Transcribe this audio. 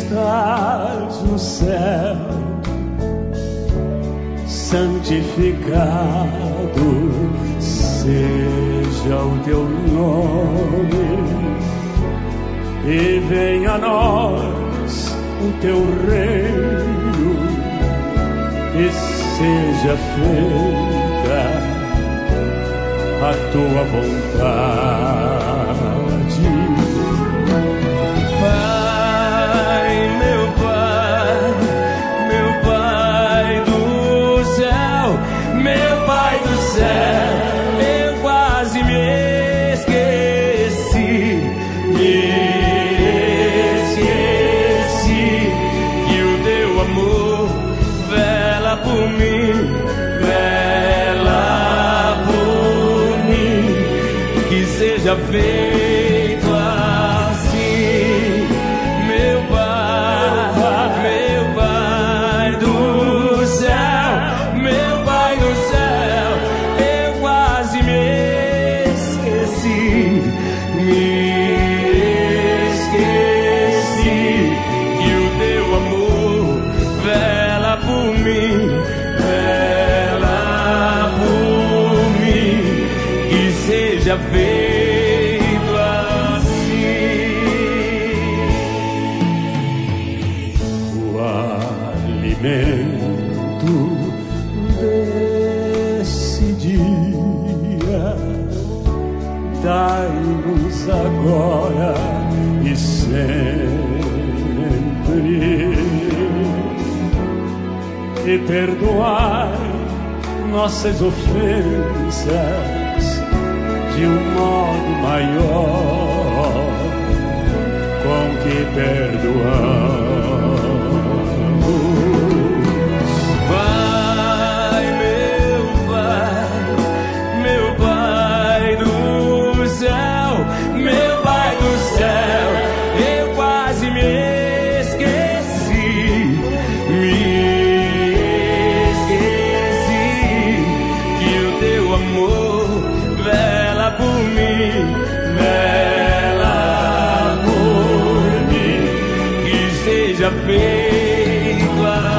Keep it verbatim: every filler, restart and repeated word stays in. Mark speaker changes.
Speaker 1: estás no céu, santificado seja o teu nome, e venha a nós o teu reino, e seja feita a tua vontade.
Speaker 2: Pai, meu Pai, meu Pai do céu, meu Pai do céu, eu quase me esqueci, me esqueci que o teu amor vela por mim, vela por mim, que seja feito assim, meu Pai, meu Pai do céu, meu Pai do céu, eu quase me esqueci, me esqueci que o teu amor vela por mim, vela por mim, que seja feito assim.
Speaker 1: O alimento desse dia dai-nos agora e sempre, e perdoai nossas ofensas de um modo maior com que perdoamos.
Speaker 2: Pai, meu Pai, meu Pai do céu, meu Pai do céu, eu quase me esqueci, me esqueci que o teu amor vela por mim, vela por mim, que seja feito a